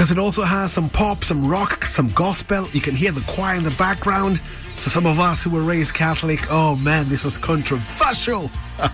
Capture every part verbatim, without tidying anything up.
because it also has some pop, some rock, some gospel. You can hear the choir in the background. For some of us who were raised Catholic, oh man, this was controversial.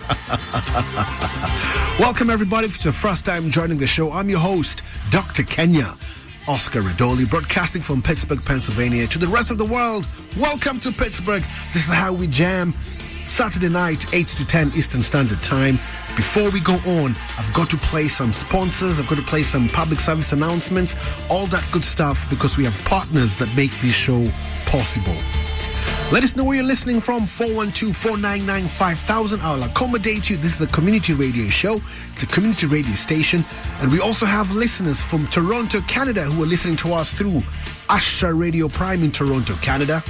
Welcome everybody. If it's your first time joining the show, I'm your host, Doctor Kenya, Oscar Ridoli, broadcasting from Pittsburgh, Pennsylvania. To the rest of the world, welcome to Pittsburgh. This is how we jam. Saturday night, eight to ten Eastern Standard Time. Before we go on, I've got to play some sponsors. I've got to play some public service announcements, all that good stuff, because we have partners that make this show possible. Let us know where you're listening from. four one two, four nine nine, five thousand. I'll accommodate you. This is a community radio show. It's a community radio station. And we also have listeners from Toronto, Canada, who are listening to us through Asha Radio Prime in Toronto, Canada.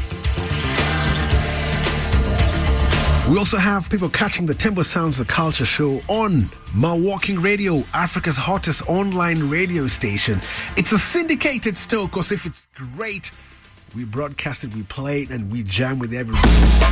We also have people catching the Tembo Sounds the Culture Show on Mawalking Radio, Africa's hottest online radio station. It's a syndicated still, because if it's great, we broadcast it, we play it, and we jam with everybody.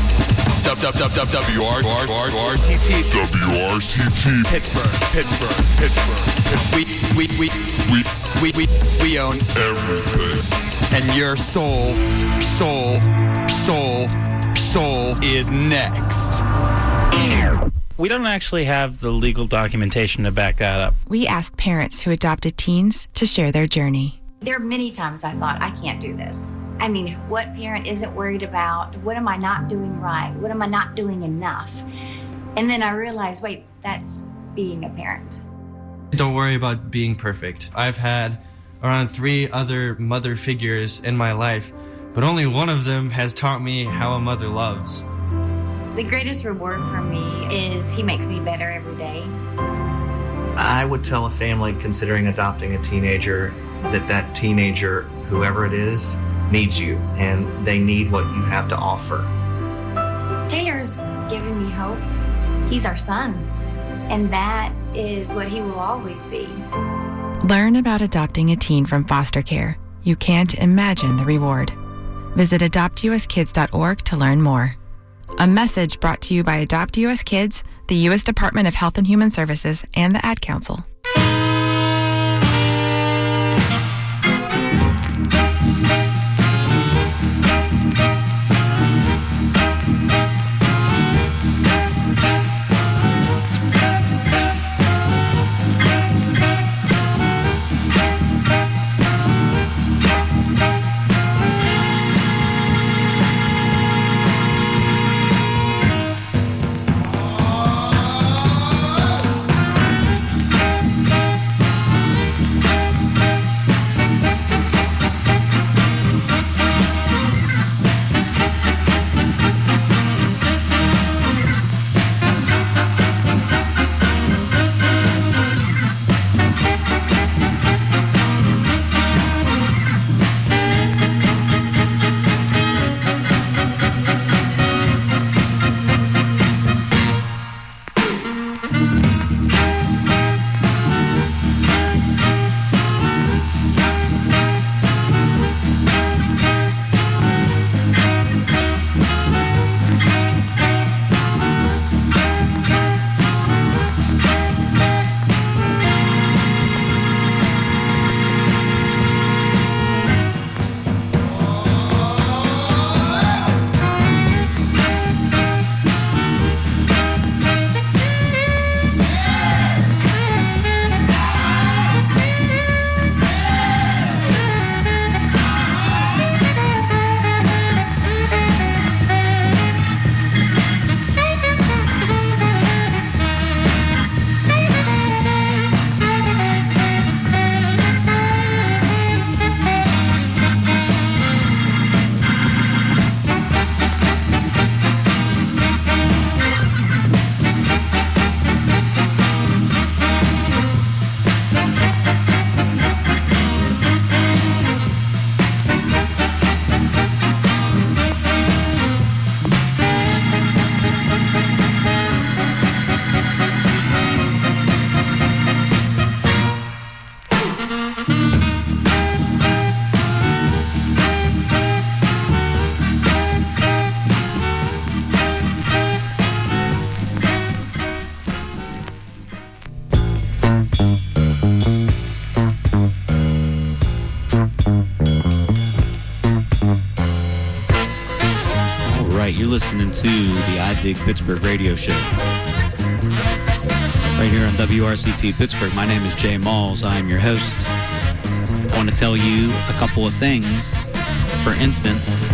W R C T W R C T Pittsburgh, Pittsburgh, Pittsburgh. We we we we we we we own everything. And your soul, soul, soul, soul is next. We don't actually have the legal documentation to back that up. We asked parents who adopted teens to share their journey. There are many times I thought, I can't do this. I mean, what parent isn't worried about? What am I not doing right? What am I not doing enough? And then I realized, wait, that's being a parent. Don't worry about being perfect. I've had around three other mother figures in my life, but only one of them has taught me how a mother loves. The greatest reward for me is he makes me better every day. I would tell a family considering adopting a teenager that that teenager, whoever it is, needs you, and they need what you have to offer. Taylor's giving me hope. He's our son, and that is what he will always be. Learn about adopting a teen from foster care. You can't imagine the reward. Visit adopt u s kids dot org to learn more. A message brought to you by Adopt U S Kids, the U S Department of Health and Human Services, and the Ad Council. the I Dig Pittsburgh radio show. Right here on W R C T Pittsburgh. My name is Jay Malls. I am your host. I want to tell you a couple of things. For instance,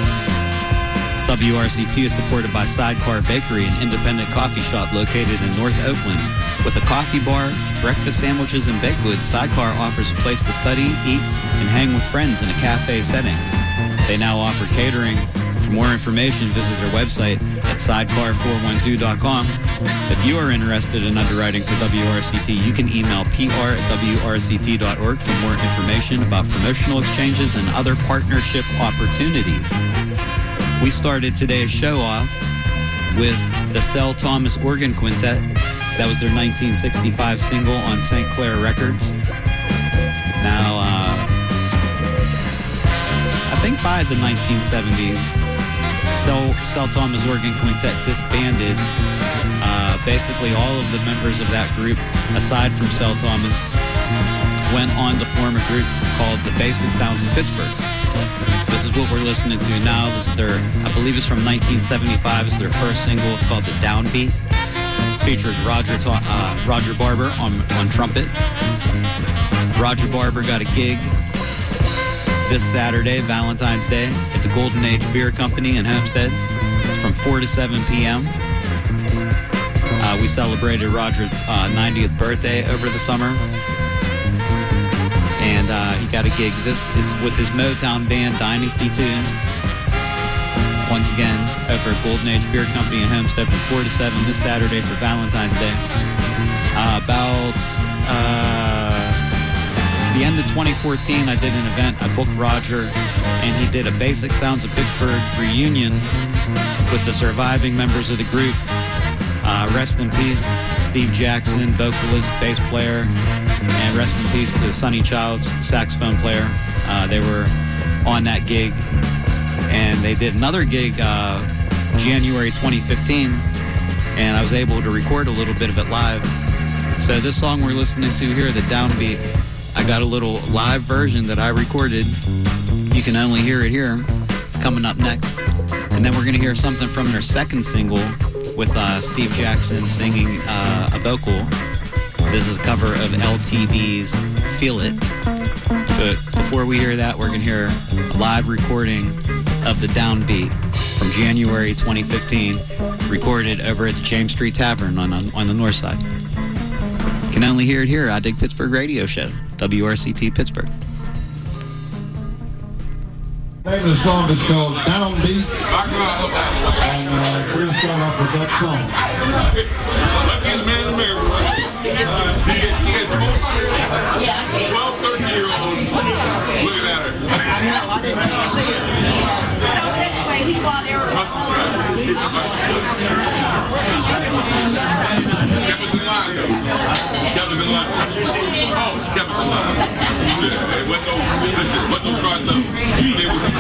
W R C T is supported by Sidecar Bakery, an independent coffee shop located in North Oakland. With a coffee bar, breakfast sandwiches, and baked goods, Sidecar offers a place to study, eat, and hang with friends in a cafe setting. They now offer catering. For more information, visit their website at sidecar four one two dot com. If you are interested in underwriting for W R C T, you can email p r at w r c t dot org for more information about promotional exchanges and other partnership opportunities. We started today's show off with the Cell Thomas Organ Quintet. That was their nineteen sixty-five single on Saint Clair Records. Now, uh, I think by the nineteen seventies, Cell, Cell Thomas Organ Quintet disbanded. Uh, basically, all of the members of that group, aside from Cell Thomas, went on to form a group called the Basic Sounds of Pittsburgh. This is what we're listening to now. This is their, I believe it's from nineteen seventy-five. It's their first single. It's called The Downbeat. Features Roger uh, Roger Barber on, on trumpet. Roger Barber got a gig this Saturday, Valentine's Day, at the Golden Age Beer Company in Homestead from four to seven p.m. Uh, we celebrated Roger's uh, ninetieth birthday over the summer. And uh, he got a gig. This is with his Motown band, Dynasty Tune. Once again, over at Golden Age Beer Company in Homestead from four to seven this Saturday for Valentine's Day. Uh, about uh, the end of twenty fourteen, I did an event. I booked Roger, and he did a Basic Sounds of Pittsburgh reunion with the surviving members of the group. Uh, rest in peace, Steve Jackson, vocalist, bass player, and rest in peace to Sonny Childs, saxophone player. Uh, they were on that gig, and they did another gig uh, January twenty fifteen, and I was able to record a little bit of it live. So this song we're listening to here, The Downbeat, I got a little live version that I recorded. You can only hear it here. It's coming up next. And then we're going to hear something from their second single with uh, Steve Jackson singing uh, a vocal. This is a cover of L T D's Feel It. But before we hear that, we're going to hear a live recording of The Downbeat from January twenty fifteen, recorded over at the James Street Tavern on, on, on the north side. You can only hear it here. I Dig Pittsburgh radio show, W R C T Pittsburgh. The name of the song is called Downbeat, and uh, we're going to start off with that song. Luckiest man in America. He had, she had twelve, thirteen year olds looking at her. I know, I didn't see it. So anyway, he thought they were Russell Strap. Kept us in line, though. Kept us in line. Oh, she kept us in line. It wasn't no, listen, it wasn't no fraud, no. He did what he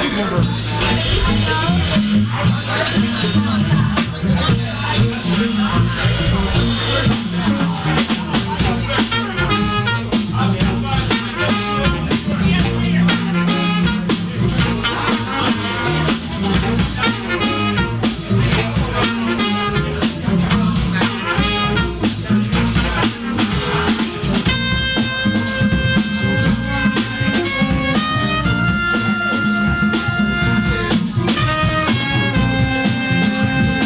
Downbeat.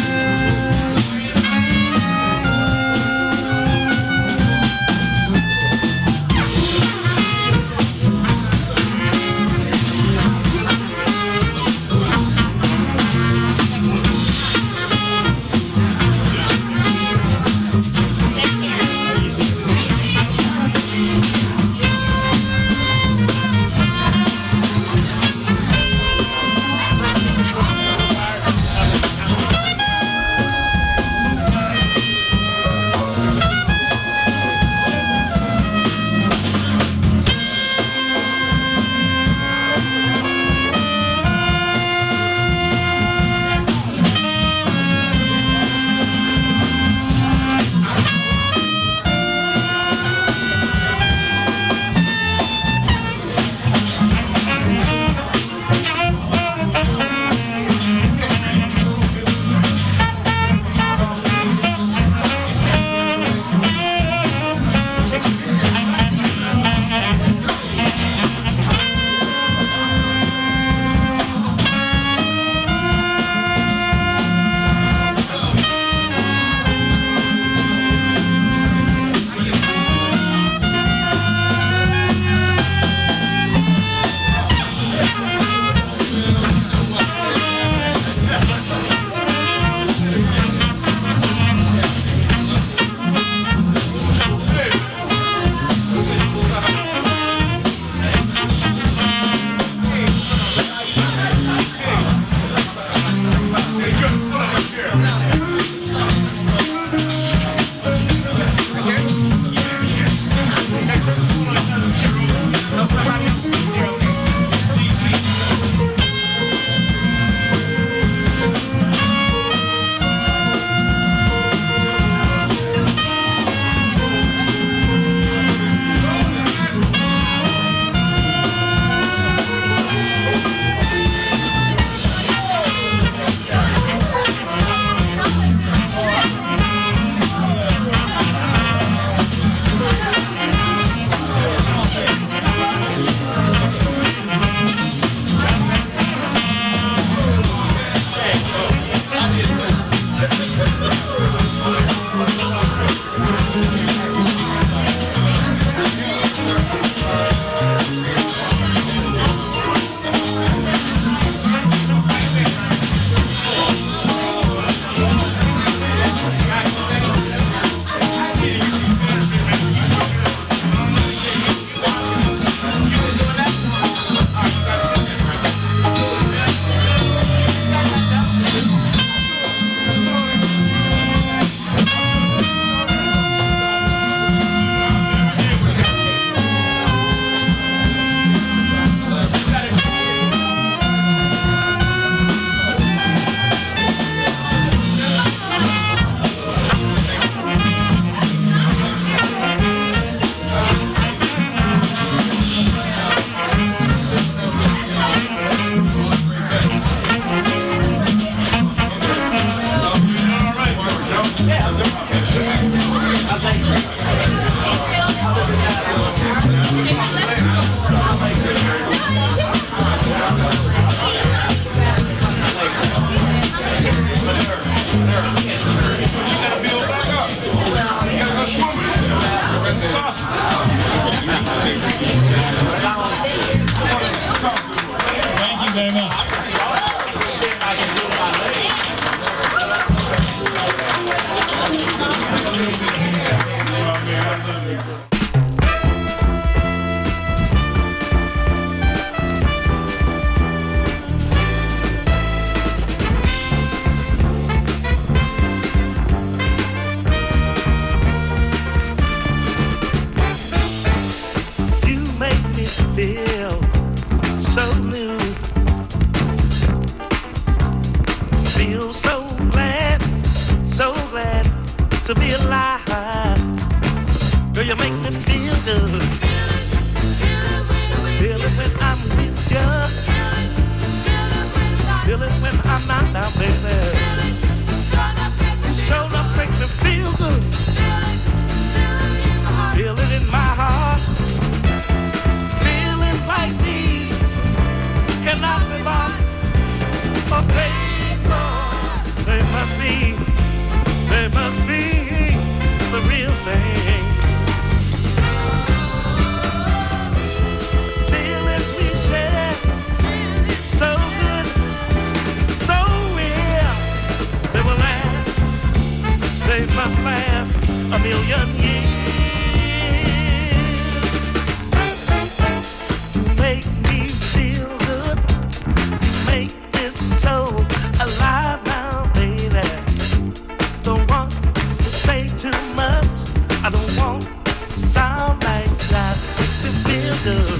Thank you very much. You make me feel so new. Feel so glad, so glad to be alive. Girl, you make me feel good. Feel it when I'm with you. Feel it when I'm not now, baby. You sure enough make me feel good. Feel it in my heart. Feelings like these cannot be bought or paid for. They must be, they must be the real thing. Feelings we share, so good, so real. They will last, they must last a million years. Make me feel good, make me so alive now, baby. Don't want to say too much, I don't want to sound like that. Make me feel good.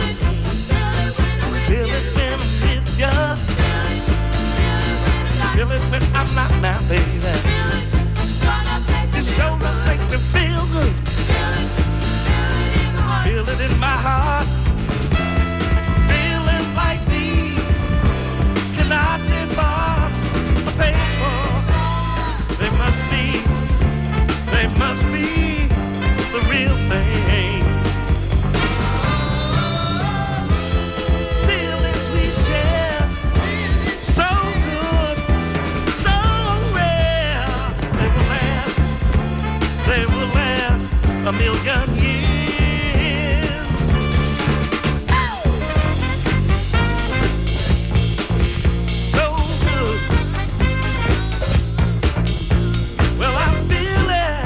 Feel it when I'm with you. Feel it when I'm not now, baby. You sure don't make me feel good. Feel it in my heart. Feelings like these cannot be bought or paid for. They must be, they must be the real thing. Feelings we share, so good, so rare. They will last, they will last a million years. So good. Well, I feel it.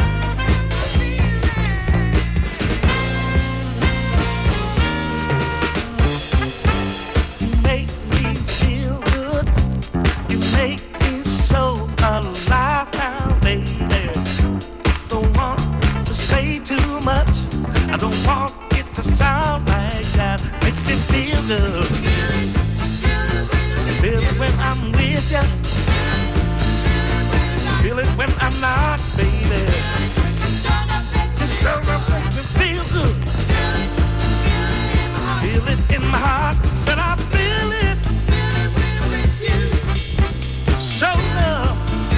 You make me feel good. You make me so alive now, baby. Don't want to say too much. I don't want it to sound like that. Make me feel good. Feel it when I'm with you. Feel it when I'm not, baby. Just show up, make me feel good. Feel it in my heart. Said I feel it. Show up.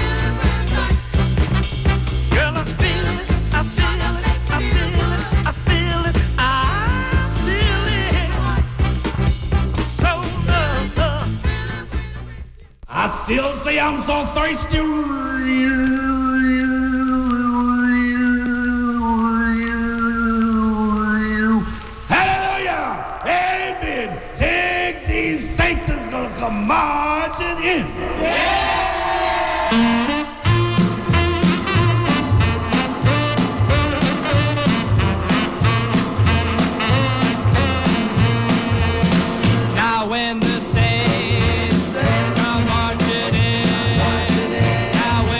Girl, I feel it. I feel it. I feel it. I feel it. I feel it. Show up. I still say I'm so thirsty. Hallelujah! Amen. Take these saints is gonna come marching in. Now when the saints come marching in, now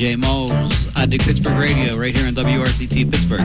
J Moles. I do Pittsburgh Radio right here on W R C T Pittsburgh.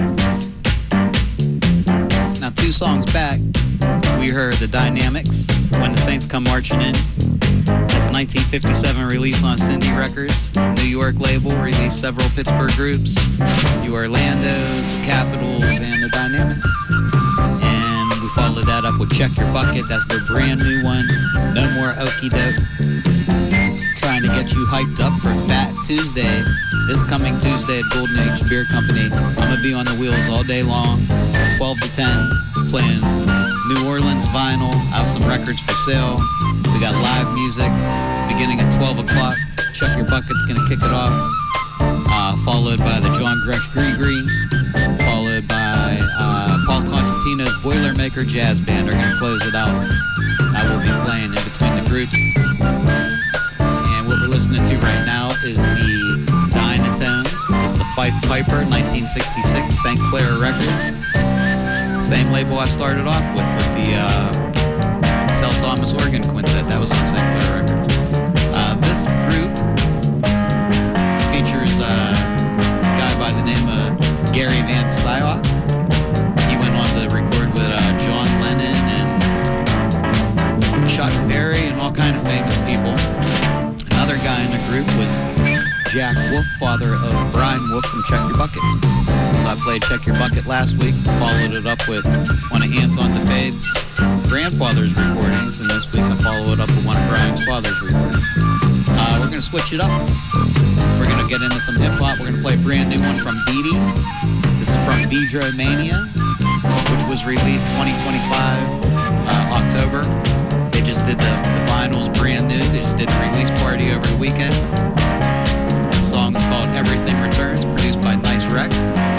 Now, two songs back, we heard The Dynamics, When the Saints Come Marching In. That's nineteen fifty-seven release on Cindy Records. New York label released several Pittsburgh groups. The Orlandos, the Capitals, and the Dynamics. And we followed that up with Check Your Bucket. That's their brand new one. No More Okie Doke. Trying to get you hyped up for Fat Tuesday. This coming Tuesday at Golden Age Beer Company. I'm going to be on the wheels all day long, twelve to ten, playing New Orleans vinyl. I have some records for sale. We got live music beginning at twelve o'clock. Check Your Bucket's going to kick it off. Uh, followed by the John Gresh Gree-Gree. Followed by uh, Paul Constantino's Boilermaker Jazz Band are going to close it out. I will be playing in between the groups. And what we're listening to right now is the Dynatones. It's the Fife Piper, nineteen sixty-six, Saint Clair Records. Same label I started off with, with the uh, Cell Thomas Organ Quintet. That was on Saint Clair Records. Uh, this group features uh, a guy by the name of Gary Van Sylock. He went on to record with uh, John Lennon and Chuck Berry and all kind of famous people. Another guy in the group was Jack Wolf, father of Brian Wolf from Check Your Bucket. So I played Check Your Bucket last week, followed it up with one of Anton DeFade's grandfather's recordings, and this week I follow it up with one of Brian's father's recordings. Uh, we're going to switch it up. We're going to get into some hip-hop. We're going to play a brand new one from Beatty. This is from Beadromania, which was released twenty twenty-five, uh, October. They just did the, the vinyls brand new. They just did a release party over the weekend. This song is called Everything Returns, produced by Nice Rec.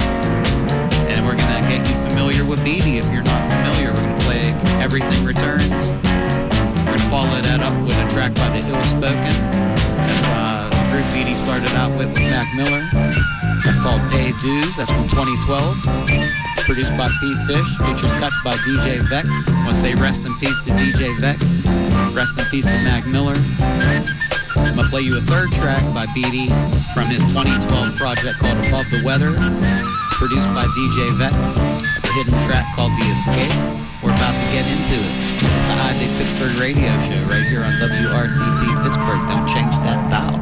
And we're going to get you familiar with Beatty. If you're not familiar, we're going to play Everything Returns. We're going to follow that up with a track by the Ill Spoken. That's uh, the group Beatty started out with with Mac Miller. That's called Pay Dues. That's from twenty twelve. Produced by P. Fish. Features cuts by D J Vex. I want to say rest in peace to D J Vex. Rest in peace to Mac Miller. I'm going to play you a third track by Beatty from his twenty twelve project called Above the Weather. Produced by D J Vex. It's a hidden track called The Escape. We're about to get into it. It's the I Dig Pittsburgh radio show right here on W R C T Pittsburgh. Don't change that dial.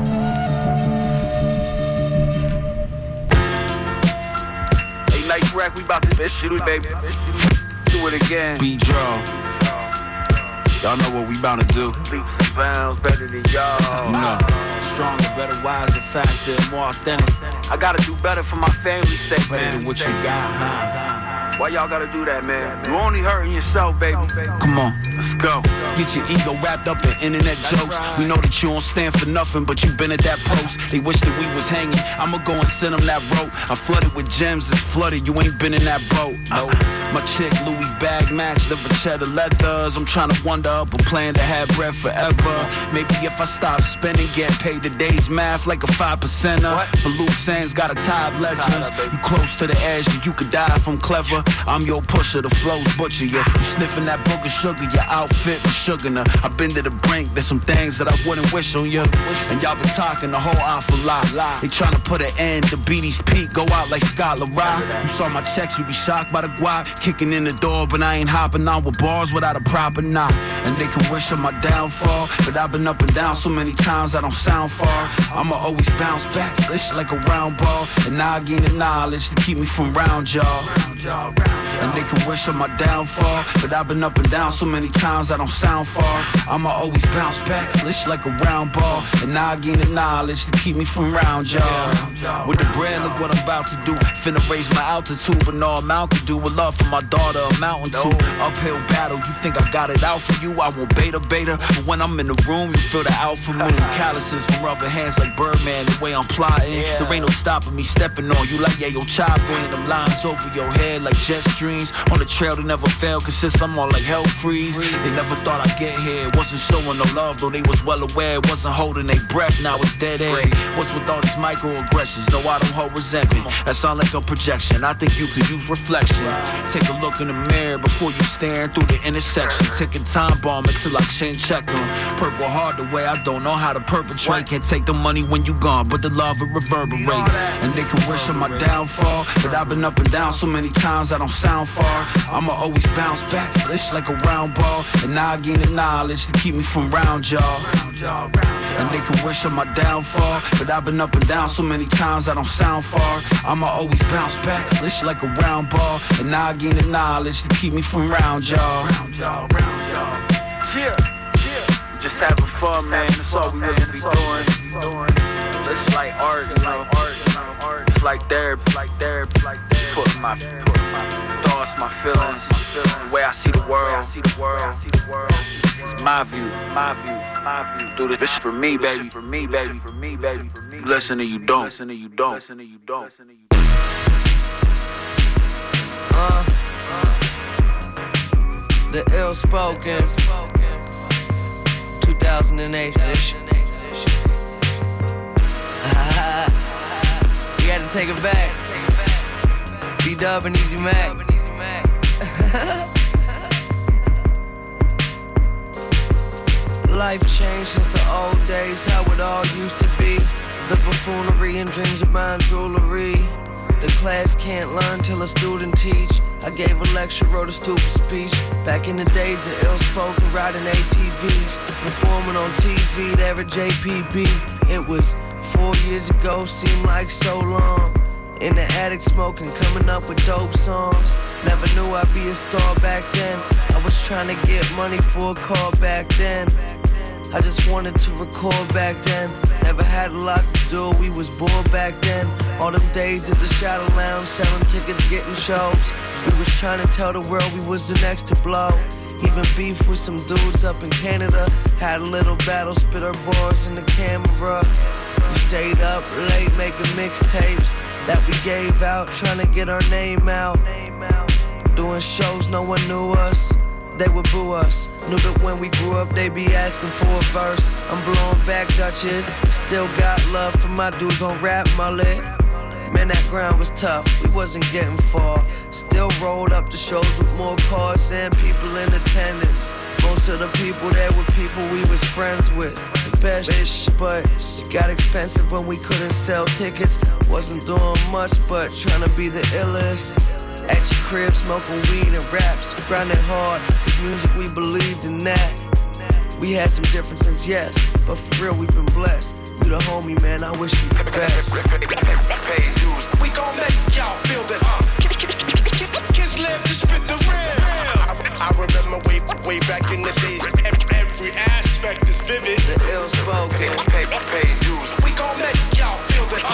Hey, Nice Rec, we about to bitch shit, baby. Do it again. B-Draw. Y'all know what we about to do. Leaps and bounds better than y'all. No. Stronger, better, wiser, faster, more authentic. I gotta do better for my family's sake, man. Better than what you got, huh? Why y'all gotta do that, man? You only hurting yourself, baby. Come on, let's go. Get your ego wrapped up in internet jokes. We know that you don't stand for nothing, but you been at that post. They wish that we was hanging. I'ma go and send them that rope. I flooded with gems, it's flooded. You ain't been in that boat. No. My chick Louis bag matched the Vachetta leathers. I'm trying to wonder up a plan to have bread forever. Maybe if I stop spending, get paid today's math like a five percenter. For loose ends, got a tie legends. You close to the edge, you could die from clever. I'm your pusher, the flow's butcher. You, you sniffing that book of sugar, your outfit was sugar. I've been to the brink, there's some things that I wouldn't wish on you. And y'all been talking the whole awful lot. They trying to put an end to Beatty's peak, go out like Scholar Rock. You saw my checks, you be shocked by the guap. Kicking in the door, but I ain't hopping on with bars without a proper knock. And they can wish on my downfall, but I've been up and down so many times I don't sound far. I'ma always bounce back, it's like a round ball. And now I gain the knowledge to keep me from round y'all. And they can wish on my downfall, but I've been up and down so many times I don't sound far. I'ma always bounce back, it's like a round ball. And now I gain the knowledge to keep me from round y'all. With the bread, look what I'm about to do. Finna raise my altitude, but no amount can do with love for my daughter, a mountain too. Uphill battle, you think I got it out for you? I won't beta beta, but when I'm in the room, you feel the alpha moon. Calluses from rubbing hands like Birdman, the way I'm plotting. There ain't no stopping me stepping on you like yeah, yo, chop in. Them lines over your head like jet streams. On the trail to never fail, cause since I'm on like hell freeze. They never thought I'd get here. Wasn't showing no love, though they was well aware. Wasn't holding their breath, now it's dead air. What's with all these microaggressions? No, I don't hold resentment. That sound like a projection. I think you could use reflection. Take a look in the mirror before you staring through the intersection. Ticking time bomb until I chain check them. Purple heart the way I don't know how to perpetrate. Can't take the money when you gone, but the love it reverberate. And they can wish on my downfall, but I've been up and down so many times I don't sound far. I'ma always bounce back, it's like a round ball. And now I gain the knowledge to keep me from round y'all. And they can wish on my downfall, but I've been up and down so many times I don't sound far. I'ma always bounce back, it's like a round ball. And now I gain the knowledge to keep me from round y'all. Yeah, yeah. Just having fun, man, that's all we really be doing. It's like art, you know, art, it's like therapy, like therapy, like therapy. Putting my, putting my thoughts, my feelings, the way I see the world, see the world, see the world. It's my view, my view, my view. Do this for me, baby, for me, baby, for me, baby, for me. Listen to you don't, listen to you don't, listen to you don't. Uh, the ill spoken, two thousand eight edition. We had to take it back. B-Dub and Easy Mac. Life changed since the old days, how it all used to be. The buffoonery and dreams of buying jewelry. The class can't learn till a student teach. I gave a lecture, wrote a stupid speech. Back in the days of ill-spoken, riding A T Vs. Performing on T V there at J P B. It was four years ago, seemed like so long. In the attic smoking, coming up with dope songs. Never knew I'd be a star back then. I was trying to get money for a car back then. I just wanted to record back then. Never had a lot to do, we was bored back then. All them days at the Shadow Lounge, selling tickets, getting shows. We was trying to tell the world we was the next to blow. Even beef with some dudes up in Canada. Had a little battle, spit our bars in the camera. We stayed up late making mixtapes that we gave out, trying to get our name out. Doing shows, no one knew us. They would boo us. Knew that when we grew up, they'd be asking for a verse. I'm blowing back Dutchess. Still got love for my dudes on Rap Mullet. Man, that grind was tough. We wasn't getting far. Still rolled up the shows with more cars and people in attendance. Most of the people there were people we was friends with. The best bitch, but it got expensive when we couldn't sell tickets. Wasn't doing much, but trying to be the illest. At your crib, smoking weed and raps, grinding hard, cause music we believed in that. We had some differences, yes, but for real we've been blessed. You the homie, man, I wish you the best. Pay dues, we gon' make y'all feel this. Kids live to spit the real. I, I remember way, way back in the days, every aspect is vivid. The ill spoken. Pay, pay, pay dues, we gon' make y'all feel this.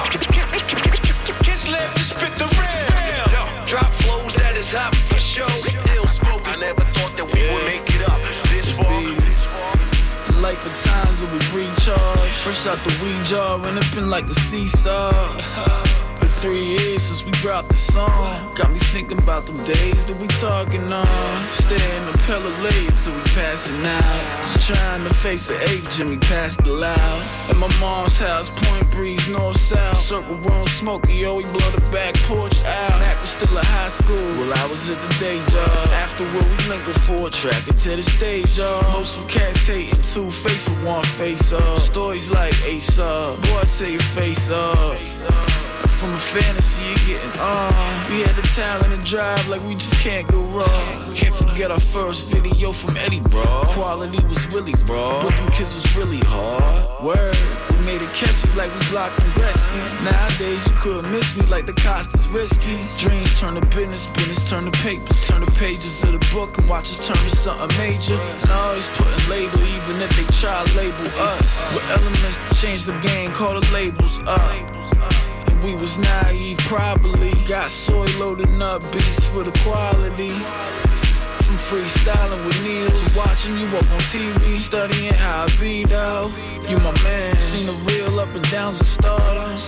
Kids live to spit the real. Drop flows that is hot for show. Ill spoken. I never thought that we yeah. would make it up this far. The life of times that we recharge. Fresh out the weed jar and it been like a seesaw. Been three years since we dropped the song. Got me thinking about them days that we talking on. Staying the pillar late till we passing out. Just trying to face the eighth, Jimmy passed it loud. At my mom's house, Point Breeze, north south. Circle room, smoky, yo, we blow the back porch out. Mac was still in high school, well I was at the day job. Afterward we lingered for a track until the stage off. Most of cats hating two face with one face up. Stories like Ace up, boy I tell you face up. From a fantasy, you're getting on. We had the talent and drive like we just can't go wrong. Can't forget our first video from Eddie, bro. Quality was really raw, but them kids was really hard. Word, we made it catchy like we blocking Gretzky. Nowadays you couldn't miss me like the cost is risky. Dreams turn to business, business turn to papers. Turn the pages of the book and watch us turn to something major. And always putting label, even if they try to label us. With elements to change the game, call the labels up. We was naive, probably got soy loading up beats for the quality. From freestyling with Neil to watching you up on T V, studying how I be though. You my man, seen the real up and downs of stardom. Second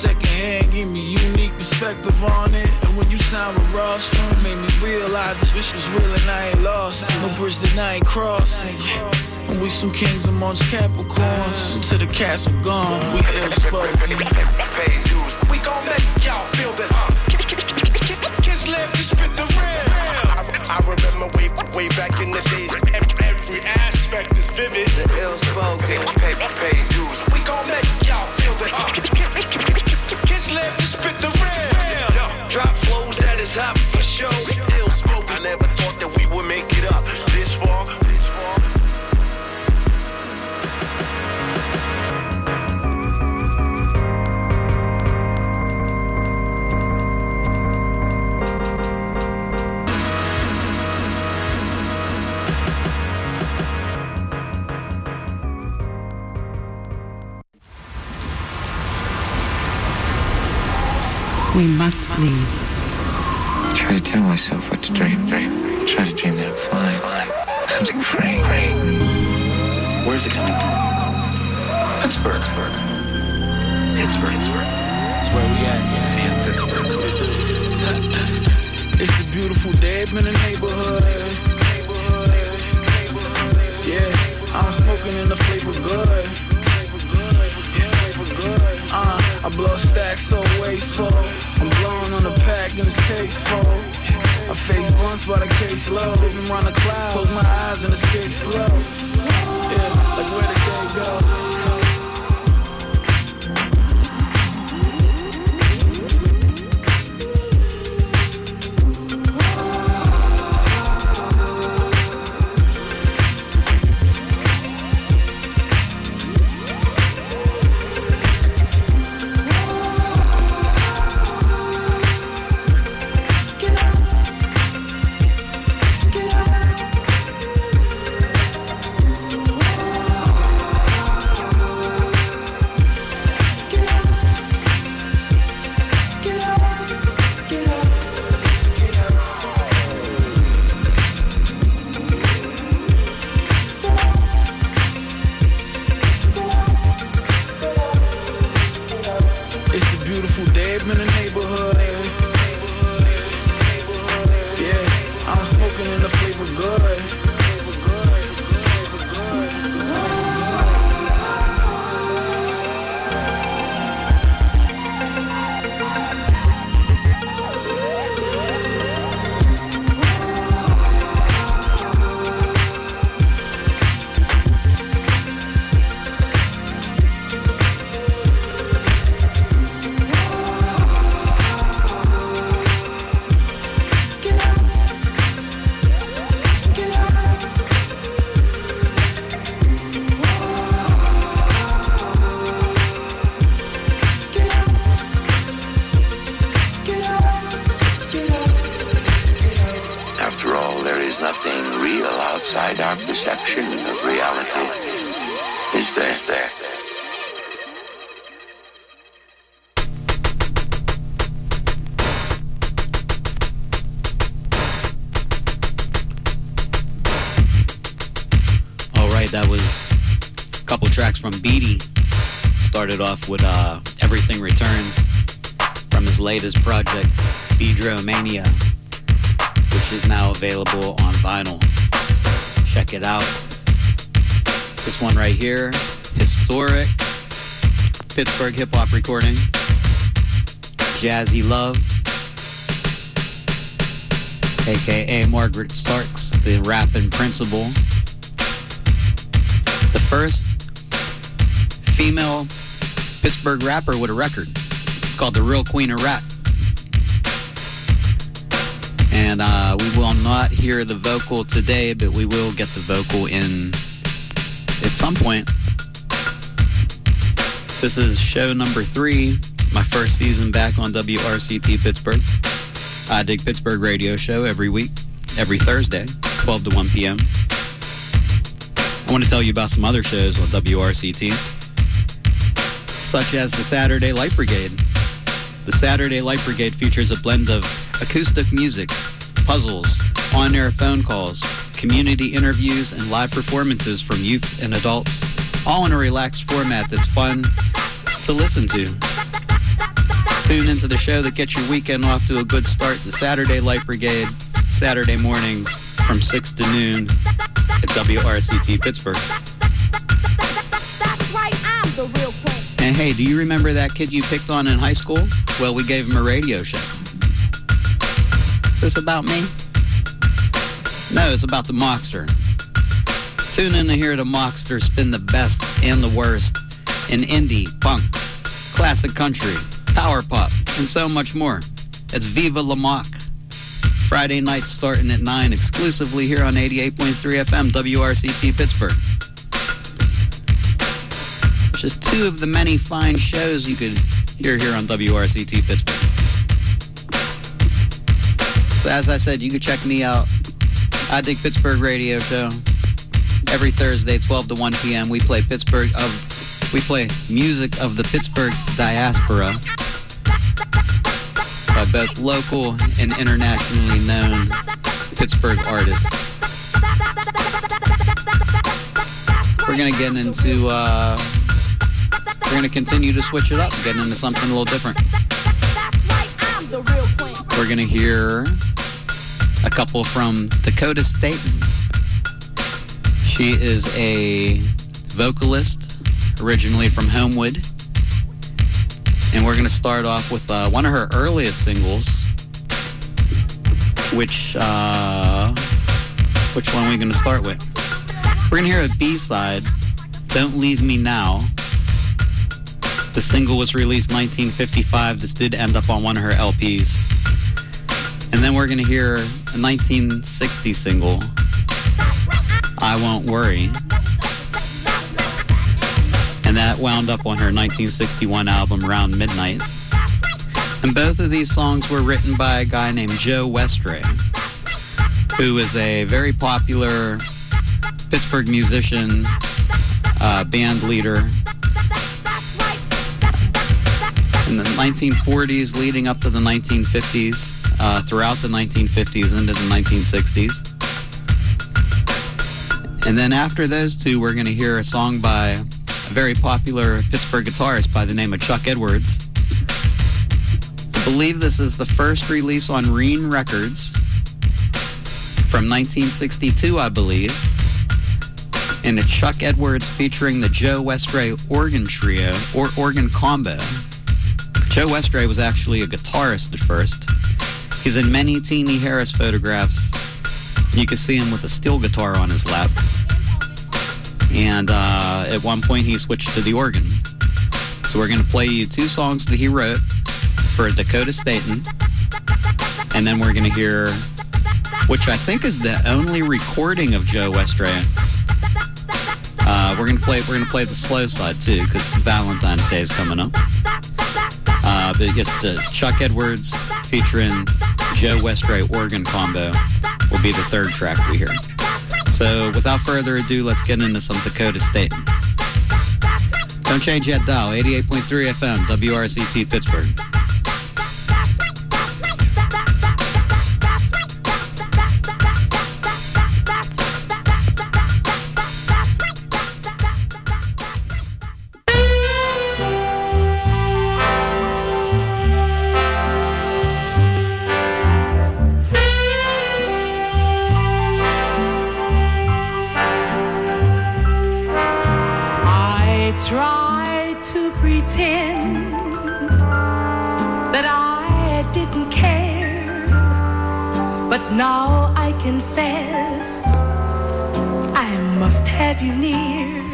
hand, give me unique perspective on it. And when you sound with Ross, it made me realize this is real and I ain't lost. No bridge that I ain't crossing. And we some kings amongst Capricorns. Until the castle gone, we ill spoken. We gon' make y'all feel this. Kids live, you spit the real. I, I remember way, way back in the days. Every aspect is vivid. The ill spoken. Pay, pay, pay dues. We gon' make y'all feel this. Kids live, you spit the real. Yo, drop flows that is hot for show. Ill spoken. I never thought that we would make it up this far. This far. We must leave. I try to tell myself what to dream, dream. I try to dream that I'm flying, flying. Something free, free. Where's it coming from? Pittsburgh. Pittsburgh. Pittsburgh. Pittsburgh. That's where we at. See in Pittsburgh. It's a beautiful day up in the neighborhood. Yeah, I'm smoking in the flavor good. Uh, I blow stacks so wasteful. I'm blowing on the pack and it's tasteful. I face blunts by the case low. Living around the clouds. Close my eyes and escape slow. Yeah, like where the day go? From Beatty, started off with uh, Everything Returns from his latest project, Beadromania, which is now available on vinyl. Check it out. This one right here, historic Pittsburgh hip-hop recording, Jazzy Love, aka Margaret Starks, the rapping principal. The first female Pittsburgh rapper with a record. It's called The Real Queen of Rap. And uh, we will not hear the vocal today, but we will get the vocal in at some point. This is show number three, my first season back on W R C T Pittsburgh. I dig Pittsburgh radio show every week, every Thursday, twelve to one p.m. I want to tell you about some other shows on W R C T, such as the Saturday Light Brigade. The Saturday Light Brigade features a blend of acoustic music, puzzles, on-air phone calls, community interviews, and live performances from youth and adults, all in a relaxed format that's fun to listen to. Tune into the show that gets your weekend off to a good start. The Saturday Light Brigade, Saturday mornings from six to noon at W R C T Pittsburgh. That's right, I'm the real queen. And hey, do you remember that kid you picked on in high school? Well, we gave him a radio show. Is this about me? No, it's about the Mockster. Tune in to hear the Mockster spin the best and the worst in indie, punk, classic country, power pop, and so much more. It's Viva La Mock. Friday night starting at nine, exclusively here on eighty-eight point three F M, W R C T Pittsburgh. Just two of the many fine shows you could hear here on W R C T Pittsburgh. So as I said, you can check me out. I Dig Pittsburgh radio show. Every Thursday, twelve to one p.m. We play Pittsburgh of we play music of the Pittsburgh diaspora by both local and internationally known Pittsburgh artists. We're gonna get into uh, we're gonna continue to switch it up, get into something a little different. We're gonna hear a couple from Dakota Staten. She is a vocalist, originally from Homewood. And we're going to start off with uh, one of her earliest singles, which, uh, which one are we going to start with? We're going to hear a B-side, Don't Leave Me Now. The single was released nineteen fifty-five. This did end up on one of her L Ps. And then we're going to hear a nineteen sixty single, I Won't Worry. And that wound up on her nineteen sixty-one album, Round Midnight. And both of these songs were written by a guy named Joe Westray, who is a very popular Pittsburgh musician, uh, band leader. In the nineteen forties leading up to the nineteen fifties, uh, throughout the nineteen fifties into the nineteen sixties. And then after those two, we're going to hear a song by a very popular Pittsburgh guitarist by the name of Chuck Edwards. I believe this is the first release on Reen Records from nineteen sixty-two, I believe. And it's Chuck Edwards featuring the Joe Westray organ trio, or organ combo. Joe Westray was actually a guitarist at first. He's in many Teenie Harris photographs. You can see him with a steel guitar on his lap. And uh, at one point he switched to the organ. So we're going to play you two songs that he wrote for Dakota Staten. And then we're going to hear, which I think is the only recording of Joe Westray. Uh, we're going to play we're going to play the slow side too, because Valentine's Day is coming up. Uh, but just uh, Chuck Edwards featuring Joe Westray organ combo will be the third track we hear. So without further ado, let's get into some Dakota Staten. Don't change that dial, eighty-eight point three F M, W R C T Pittsburgh. Tried to pretend that I didn't care, but now I confess I must have you near.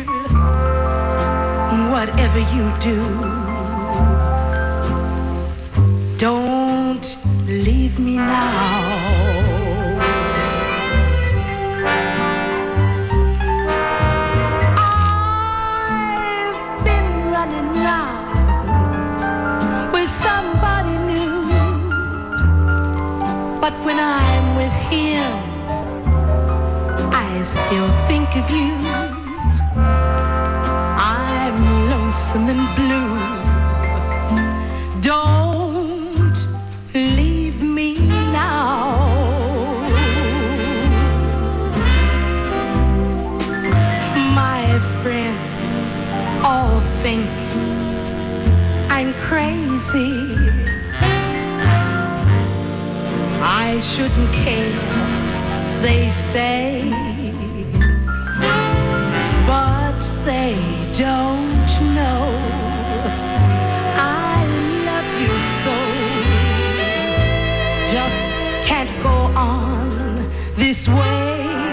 Whatever you do, don't leave me now. But when I'm with him, I still think of you. I'm lonesome and blue. Don't leave me now. My friends all think I'm going crazy. I shouldn't care, they say, but they don't know I love you so. Just can't go on this way.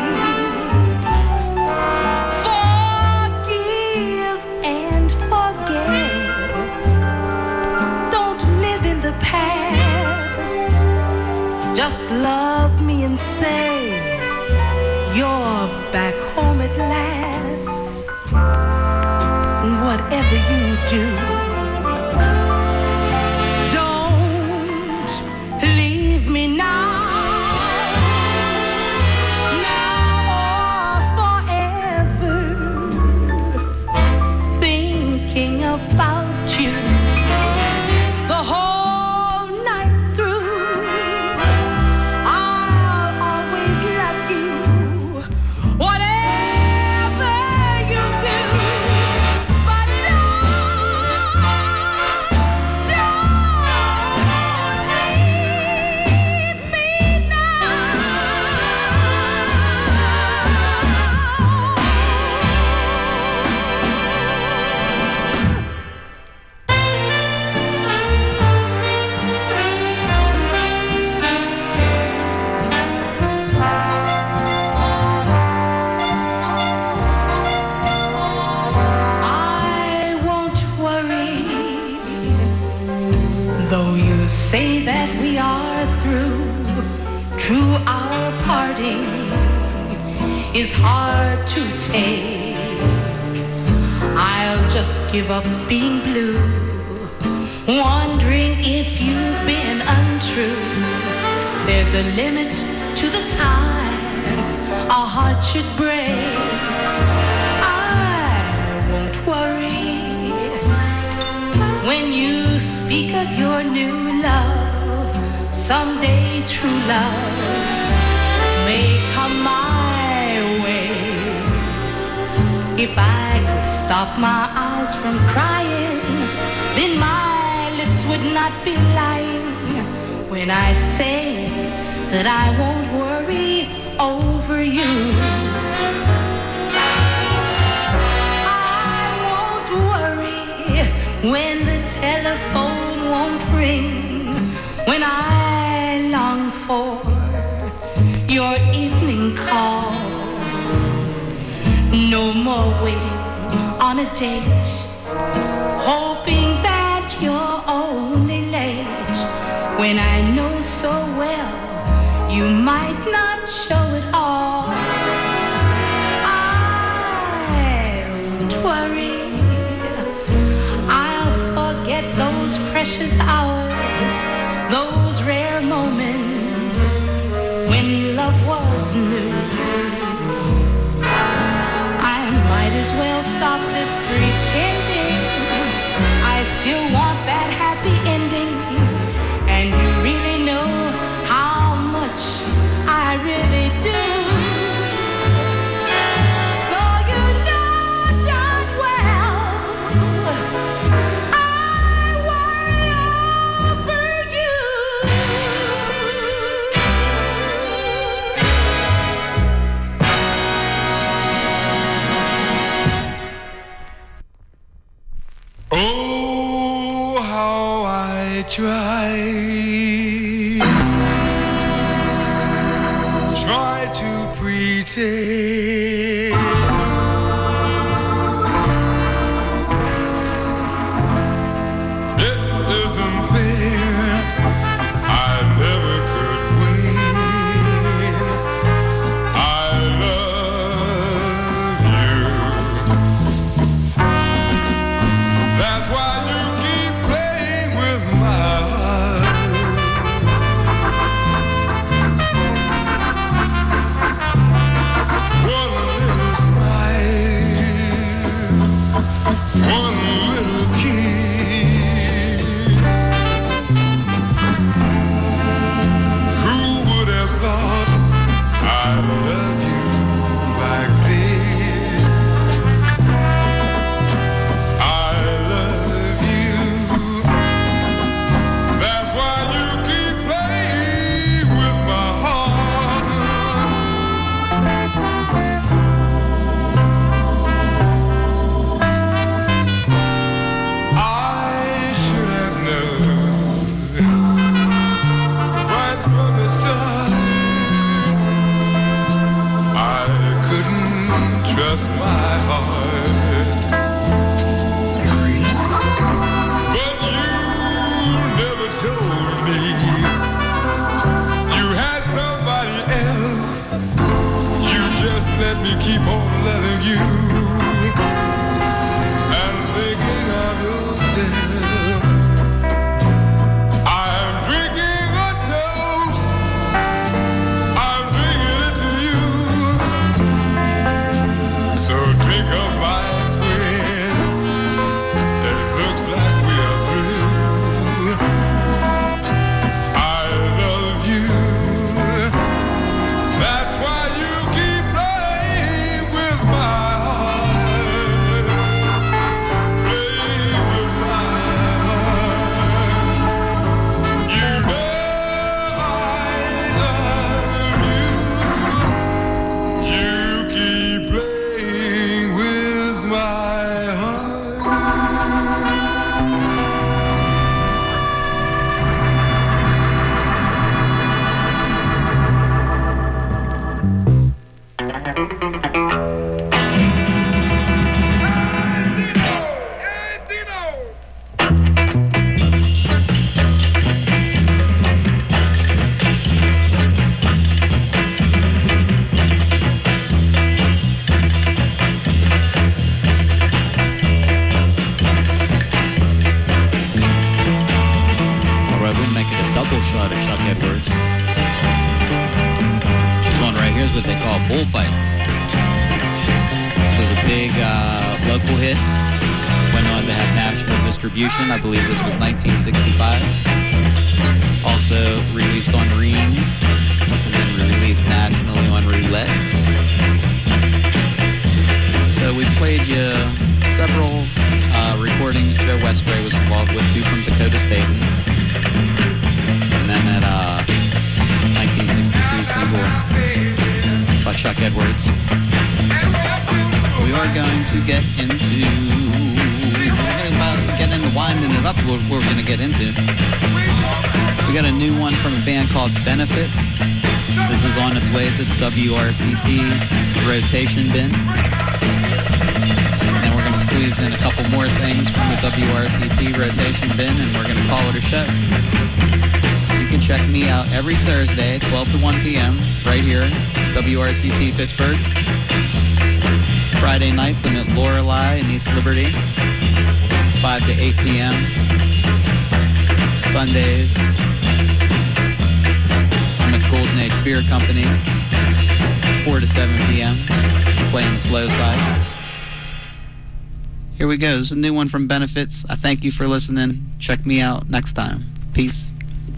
Forgive and forget. Don't live in the past. Just love me and say you're back home at last. And whatever you do, don't leave me now. Now or forever, thinking about you the whole night through. I'll always love you, whatever you do. But don't, don't leave me I won't worry, though you say that we are through. True, our parting is hard to take. I'll just give up being blue, wondering if you've been untrue. There's a limit to the times a heart should break. I won't worry when you speak of your new love. Someday true love may come my way. If I could stop my eyes from crying, then my lips would not be lying when I say that I won't worry over you. I won't worry when the telephone won't ring, when I long for your evening call. No more waiting on a date, hoping that you're only late, when I know so well you might not show it all. I won't worry, I'll forget those precious hours, those rare moments when love was new. I might as well stop this pretending. I still want that happy ending, and you really know how much I really do. So you know darn well I worry over you. Oh, how I try, try to pretend it isn't fair. I never could win. I love you. That's why you keep playing with my heart. What me. You had somebody else. You just let me keep on loving you. And thinking of yourself. I'm drinking a toast. I'm drinking it to you. So drink up, my friend. It looks like we are through. I love you. That's why you keep playing with my heart. Playing with my heart. You know I love you. You keep playing with my heart. All right, we'll make it a double shot at Chuck Edwards. This one right here is what they call a bullfight. This was a big uh, local hit. Went on to have national distribution. I believe this was nineteen sixty-five. Also released on Ream, and then released nationally on Roulette. So we played you several uh, recordings Joe Westray was involved with, two from Dakota Staten, and then that uh, nineteen sixty-two single by Chuck Edwards. We are going to get into about get into winding it up. What we're going to get into. We got a new one from a band called Benefits. This is on its way to the W R C T rotation bin. And we're going to squeeze in a couple more things from the W R C T rotation bin, and we're going to call it a show. You can check me out every Thursday, twelve to one p.m., right here, W R C T Pittsburgh. Friday nights, I'm at Lorelei in East Liberty, five to eight p.m. Sundays, I'm at Golden Age Beer Company, four to seven p.m., playing the slow sides. Here we go. This is a new one from Benefits. I thank you for listening. Check me out next time. Peace.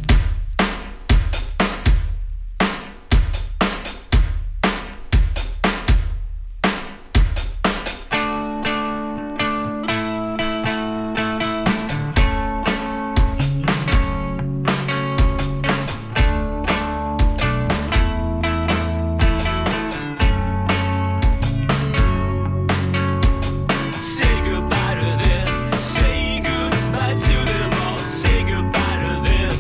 Say goodbye to them. Say goodbye to them all. Say goodbye to them.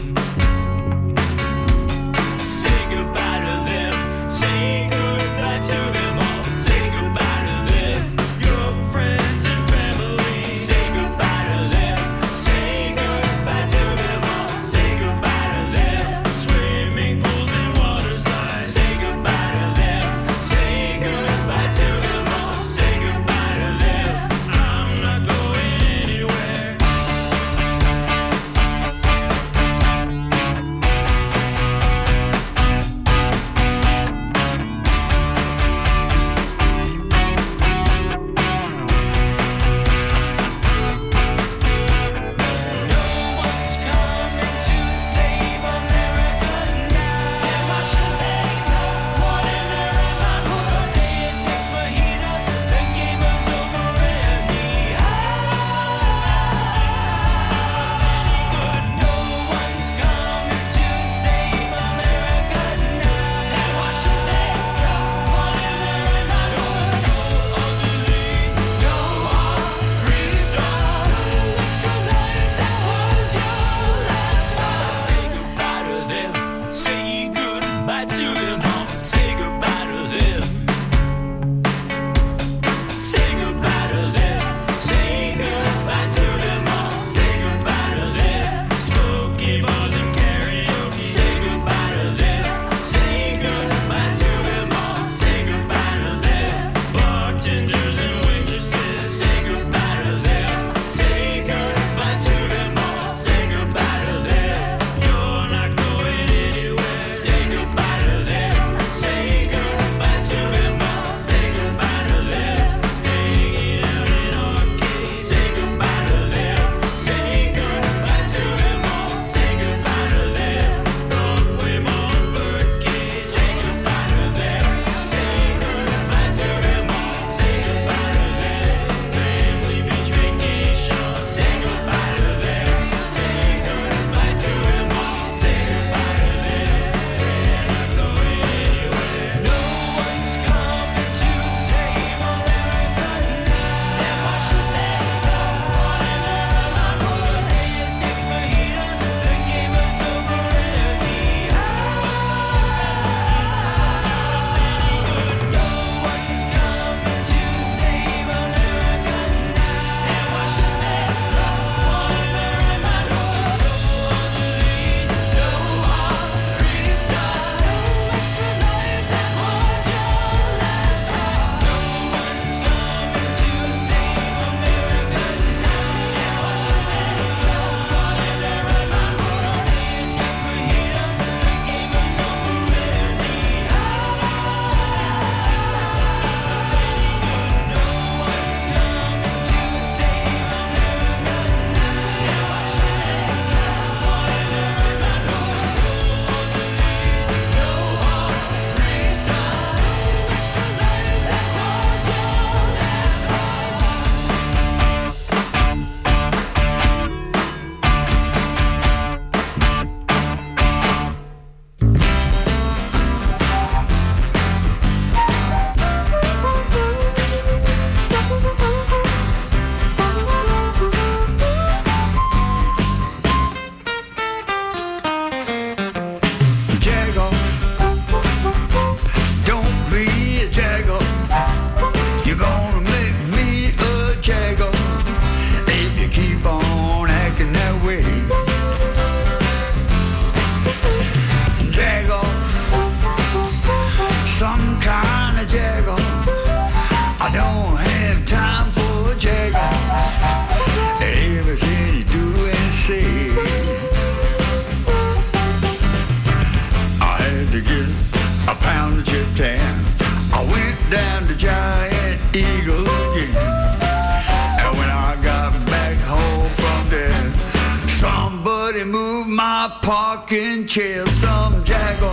Somebody move my parking chair. Some jackal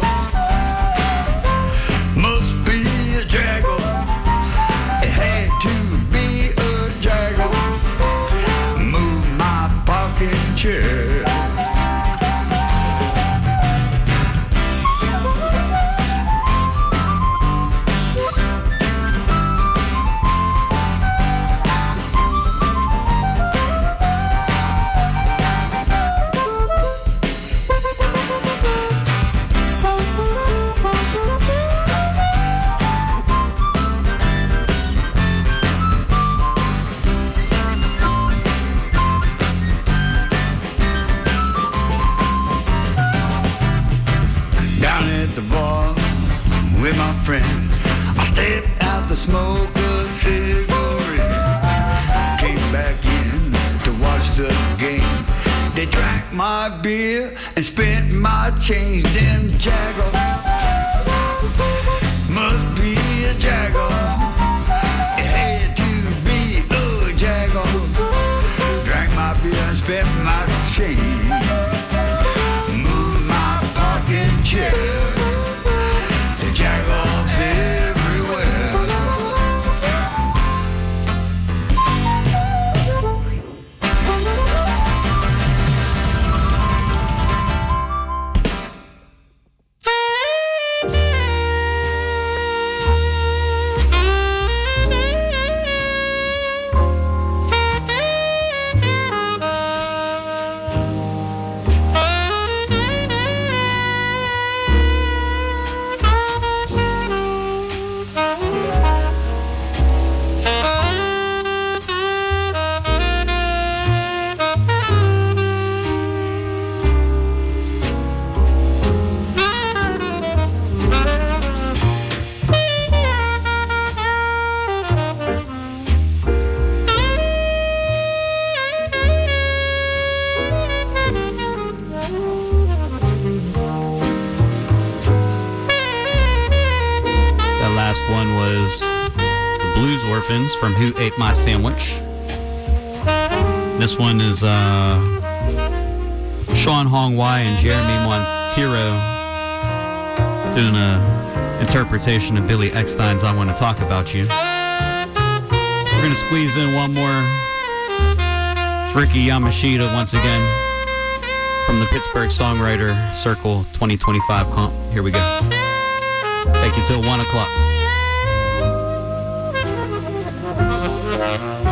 must be a jackal. It had to be a jackal. Move my parking chair. With my friend, I stepped out to smoke a cigarette. Came back in to watch the game. They drank my beer and spent my change. Them jackal must be a jackal. It had to be a jackal. Drank my beer and spent my change. Moved my parking chair. Jackals everywhere. From Who Ate My Sandwich. This one is uh, Sean Hong Wai and Jeremy Monteiro doing an interpretation of Billy Eckstine's I Want to Talk About You. We're going to squeeze in one more. It's Ricky Yamashita once again from the Pittsburgh Songwriter Circle twenty twenty-five comp. Here we go. Take you till one o'clock.